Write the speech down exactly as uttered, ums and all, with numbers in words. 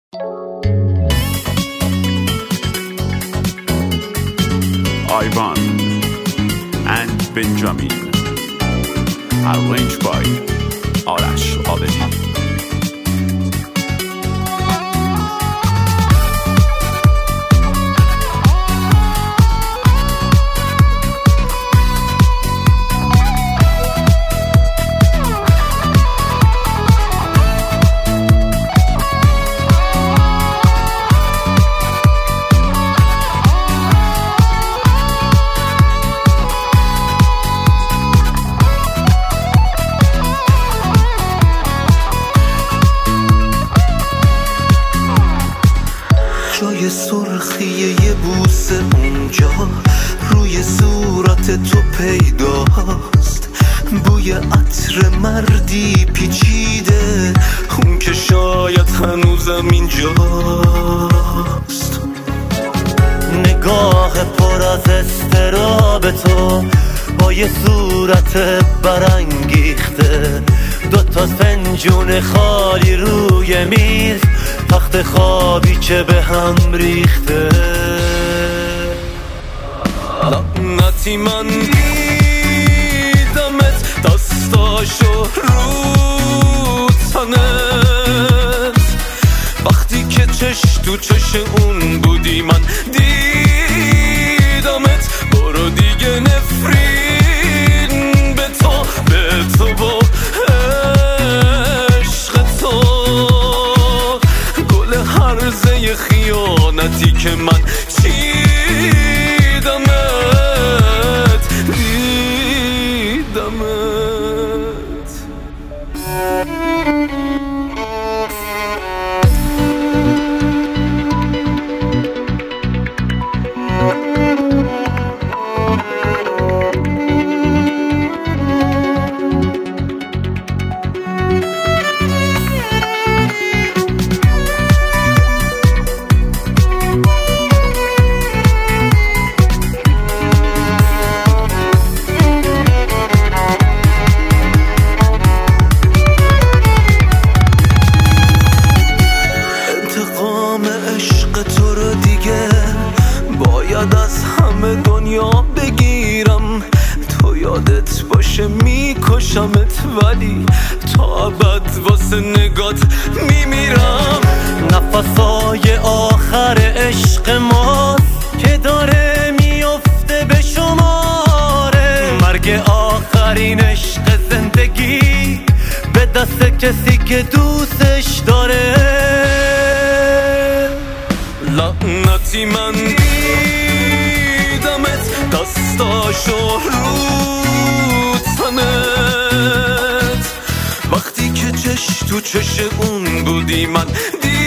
Ivan and Benjamin, arranged by Arash Abedi. جای سرخی یه بوسه اونجا روی صورت تو پیداست، بوی عطر مردی پیچیده، اون که شاید هنوزم اینجاست. نگاه پر از استراب تو با یه صورت برانگیخته، دوتا فنجون خالی روی میز، تخت خوابی که به هم ریخته. لعنتی من دیدمت دستاشو رو تنت، وقتی که چش تو چش اون بودی من دیدمت. برو دیگه نفرین به تو به تو با عشق تو، گل هرزه خیانتی که من چیدمت دیدمت. باید از همه دنیا بگیرم، تو یادت باشه میکشمت، ولی تا ابد واسه نگات میمیرم. نفسای آخر عشق ماست که داره میفته به شماره، مرگ آخرین عشق زندگی به دست کسی که دوستش داره. لعنتی من دیدمت دستاشو رو تنت، وقتی که چش تو چش اون بودی من دیدمت.